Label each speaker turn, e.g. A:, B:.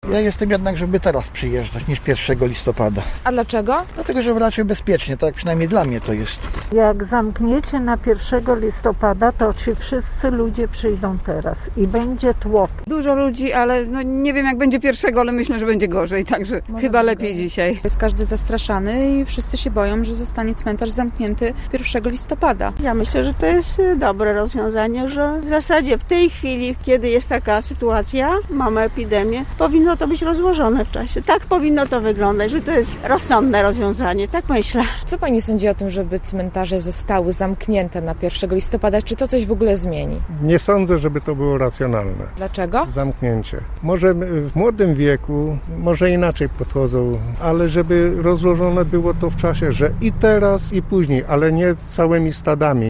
A: Ja jestem jednak, żeby teraz przyjeżdżać niż 1 listopada.
B: A dlaczego?
A: Dlatego, że raczej bezpiecznie, tak przynajmniej dla mnie to jest.
C: Jak zamkniecie na 1 listopada, to ci wszyscy ludzie przyjdą teraz i będzie tłok.
D: Dużo ludzi, ale nie wiem jak będzie 1, ale myślę, że będzie gorzej, także chyba lepiej dzisiaj.
B: Jest każdy zastraszany i wszyscy się boją, że zostanie cmentarz zamknięty 1 listopada.
E: Ja myślę, że to jest dobre rozwiązanie, że w zasadzie w tej chwili, kiedy jest taka sytuacja, mamy epidemię, powinno to być rozłożone w czasie. Tak powinno to wyglądać, że to jest rozsądne rozwiązanie, tak myślę.
F: Co pani sądzi o tym, żeby cmentarze zostały zamknięte na 1 listopada? Czy to coś w ogóle zmieni?
G: Nie sądzę, żeby to było racjonalne.
F: Dlaczego?
G: Zamknięcie. Może w młodym wieku, może inaczej podchodzą, ale żeby rozłożone było to w czasie, że i teraz, i później, ale nie całymi stadami.